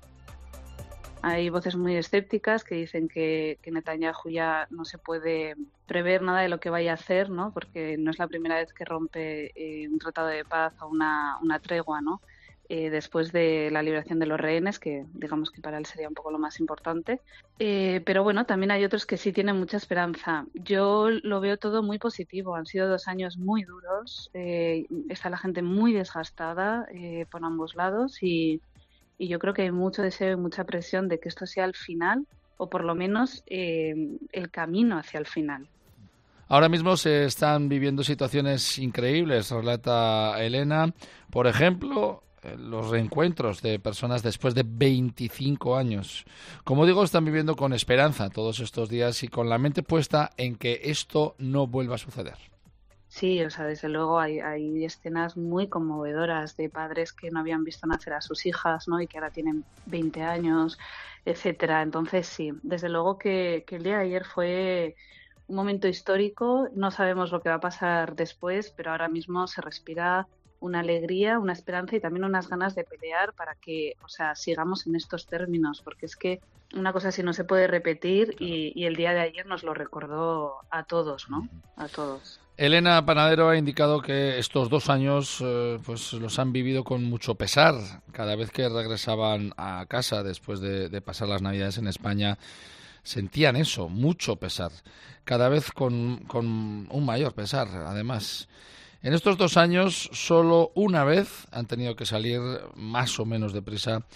Hay voces muy escépticas que dicen que Netanyahu ya no se puede prever nada de lo que vaya a hacer, ¿no? Porque no es la primera vez que rompe un tratado de paz o una tregua, ¿no? Después de la liberación de los rehenes, que digamos que para él sería un poco lo más importante. Pero bueno, también hay otros que sí tienen mucha esperanza. Yo lo veo todo muy positivo. Han sido 2 años muy duros. Está la gente muy desgastada por ambos lados y yo creo que hay mucho deseo y mucha presión de que esto sea el final, o por lo menos el camino hacia el final. Ahora mismo se están viviendo situaciones increíbles, relata Elena. Por ejemplo, los reencuentros de personas después de 25 años. Como digo, están viviendo con esperanza todos estos días y con la mente puesta en que esto no vuelva a suceder. Sí, o sea, desde luego hay escenas muy conmovedoras de padres que no habían visto nacer a sus hijas, ¿no? Y que ahora tienen 20 años, etcétera. Entonces, sí, desde luego que el día de ayer fue un momento histórico. No sabemos lo que va a pasar después, pero ahora mismo se respira una alegría, una esperanza y también unas ganas de pelear para que, o sea, sigamos en estos términos, porque es que una cosa así no se puede repetir y el día de ayer nos lo recordó a todos, ¿no? A todos. Elena Panadero ha indicado que estos 2 años pues los han vivido con mucho pesar. Cada vez que regresaban a casa después de pasar las Navidades en España, sentían eso, mucho pesar. Cada vez con un mayor pesar, además. En estos 2 años, solo una vez han tenido que salir más o menos deprisa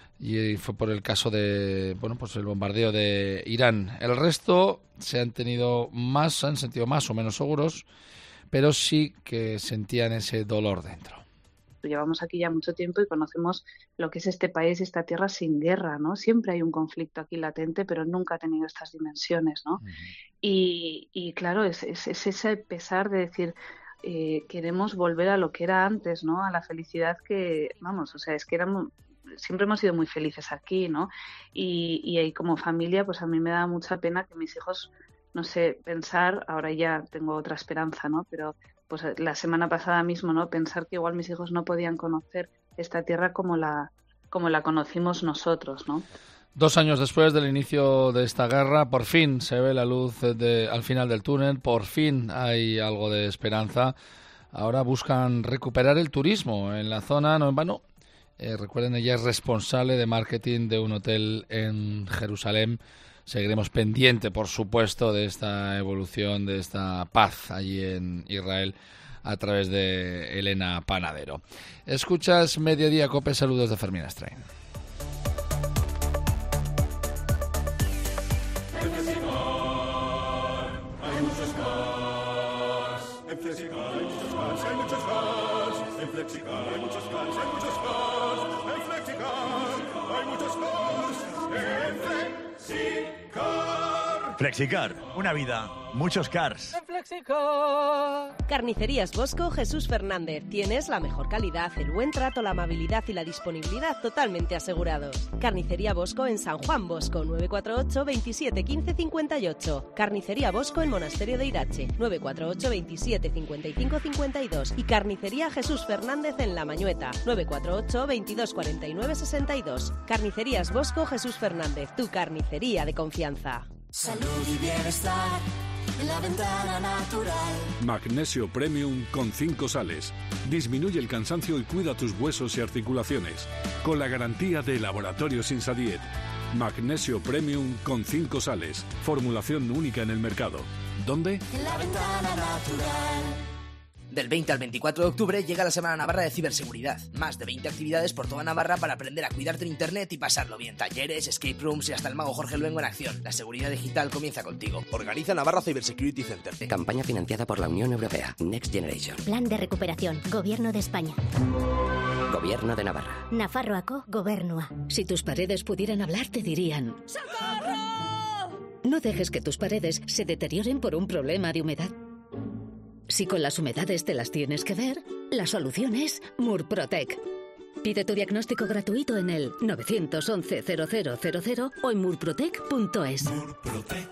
y fue por el caso de, bueno, pues el bombardeo de Irán. El resto se han sentido más o menos seguros, pero sí que sentían ese dolor dentro. Llevamos aquí ya mucho tiempo y conocemos lo que es este país, esta tierra sin guerra, ¿no? Siempre hay un conflicto aquí latente, pero nunca ha tenido estas dimensiones, ¿no? Y claro, es ese pesar de decir, queremos volver a lo que era antes, ¿no? A la felicidad que, vamos, o sea, es que siempre hemos sido muy felices aquí, ¿no? Y ahí como familia, pues a mí me da mucha pena que mis hijos, no sé, pensar, ahora ya tengo otra esperanza, ¿no? Pero pues la semana pasada mismo, ¿no? Pensar que igual mis hijos no podían conocer esta tierra como la conocimos nosotros, ¿no? 2 años después del inicio de esta guerra, por fin se ve la luz al final del túnel, por fin hay algo de esperanza. Ahora buscan recuperar el turismo en la zona, no en vano. Recuerden, ella es responsable de marketing de un hotel en Jerusalén. Seguiremos pendiente, por supuesto, de esta evolución, de esta paz allí en Israel a través de Elena Panadero. Escuchas Mediodía Cope, saludos de Fermín Astrain. Flexicar, una vida, muchos cars. Carnicerías Bosco Jesús Fernández. Tienes la mejor calidad, el buen trato, la amabilidad y la disponibilidad totalmente asegurados. Carnicería Bosco en San Juan Bosco, 948 27 15 58. Carnicería Bosco en Monasterio de Irache, 948 27 55 52. Y Carnicería Jesús Fernández en La Mañueta, 948 22 49 62. Carnicerías Bosco Jesús Fernández, tu carnicería de confianza. Salud y bienestar en la ventana natural. Magnesio Premium con 5 sales. Disminuye el cansancio y cuida tus huesos y articulaciones. Con la garantía de Laboratorios Insadiet. Magnesio Premium con 5 sales. Formulación única en el mercado. ¿Dónde? En la ventana natural. Del 20 al 24 de octubre llega la Semana Navarra de Ciberseguridad. Más de 20 actividades por toda Navarra para aprender a cuidarte en Internet y pasarlo bien. Talleres, escape rooms y hasta el mago Jorge Luengo en acción. La seguridad digital comienza contigo. Organiza Navarra Cybersecurity Center. Campaña financiada por la Unión Europea. Next Generation. Plan de recuperación. Gobierno de España. Gobierno de Navarra. Nafarroako Gobernua. Si tus paredes pudieran hablar, te dirían: ¡socorro! No dejes que tus paredes se deterioren por un problema de humedad. Si con las humedades te las tienes que ver, la solución es Murprotec. Pide tu diagnóstico gratuito en el 911 0000 o en murprotec.es. Murprotec.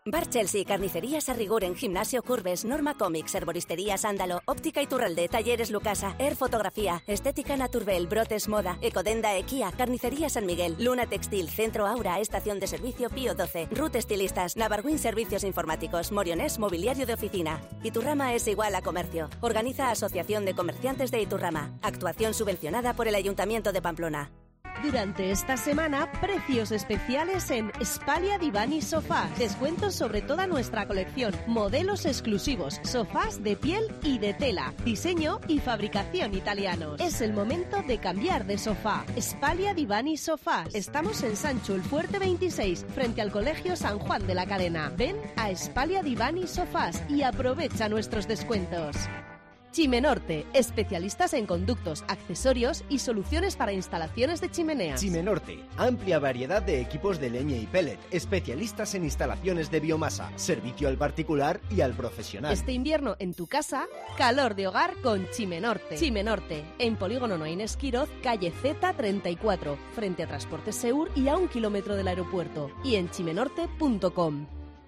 Bar Chelsea, carnicerías a rigor en Gimnasio Curves, Norma Comics, Herboristería Sándalo, Óptica Iturralde, Talleres Lucasa, Air Fotografía, Estética Naturbel, Brotes Moda, Ecodenda Equia, Carnicería San Miguel, Luna Textil, Centro Aura, Estación de Servicio Pío 12, Ruth Estilistas, Navarwin Servicios Informáticos, Morionés Mobiliario de Oficina. Iturrama es igual a comercio. Organiza Asociación de Comerciantes de Iturrama. Actuación subvencionada por el Ayuntamiento de Pamplona. Durante esta semana, precios especiales en Spalia Divani Sofás. Descuentos sobre toda nuestra colección. Modelos exclusivos, sofás de piel y de tela. Diseño y fabricación italianos. Es el momento de cambiar de sofá. Spalia Divani Sofás. Estamos en Sancho el Fuerte 26, frente al Colegio San Juan de la Cadena. Ven a Spalia Divani Sofás y aprovecha nuestros descuentos. Chimenorte, especialistas en conductos, accesorios y soluciones para instalaciones de chimeneas. Chimenorte, amplia variedad de equipos de leña y pellet, especialistas en instalaciones de biomasa, servicio al particular y al profesional. Este invierno en tu casa, calor de hogar con Chimenorte. Chimenorte, en Polígono Noín Esquiroz, calle Z34, frente a Transportes Seur y a 1 kilómetro del aeropuerto. Y en chimenorte.com.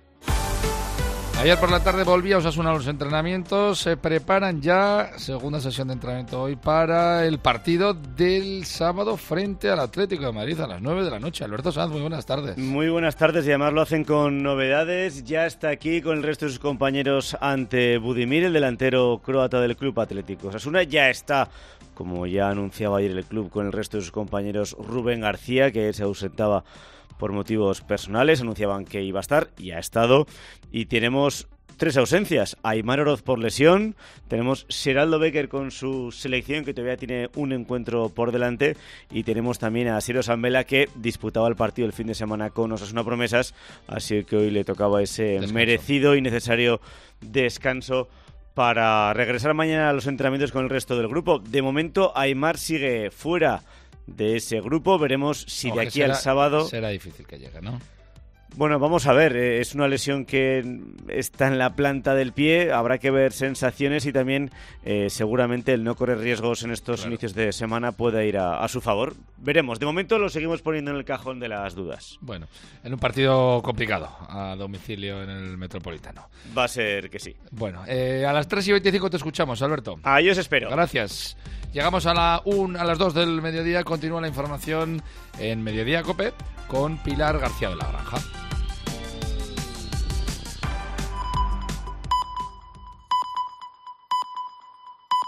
Ayer por la tarde volvía Osasuna a los entrenamientos. Se preparan ya, segunda sesión de entrenamiento hoy, para el partido del sábado frente al Atlético de Madrid a las 9 de la noche. Alberto Sanz, muy buenas tardes. Muy buenas tardes, y además lo hacen con novedades. Ya está aquí con el resto de sus compañeros ante Budimir, el delantero croata del Club Atlético Osasuna. Ya está, como ya anunciaba ayer el club, con el resto de sus compañeros, Rubén García, que se ausentaba por motivos personales. Anunciaban que iba a estar y ha estado. Y tenemos 3 ausencias. Aimar Oroz por lesión. Tenemos Geraldo Becker con su selección, que todavía tiene un encuentro por delante. Y tenemos también a Siro Zambela, que disputaba el partido el fin de semana con Osasuna Promesas. Así que hoy le tocaba ese merecido y necesario descanso para regresar mañana a los entrenamientos con el resto del grupo. De momento, Aimar sigue fuera de ese grupo. Veremos si de aquí al sábado... Será difícil que llegue, ¿no? Bueno, vamos a ver. Es una lesión que está en la planta del pie. Habrá que ver sensaciones y también seguramente el no correr riesgos en estos inicios de semana pueda ir a su favor. Veremos. De momento lo seguimos poniendo en el cajón de las dudas. Bueno, en un partido complicado a domicilio en el Metropolitano. Va a ser que sí. Bueno, a las 3:25 te escuchamos, Alberto. Ahí os espero. Gracias. Llegamos a las 2 del mediodía. Continúa la información en Mediodía COPE con Pilar García de la Granja.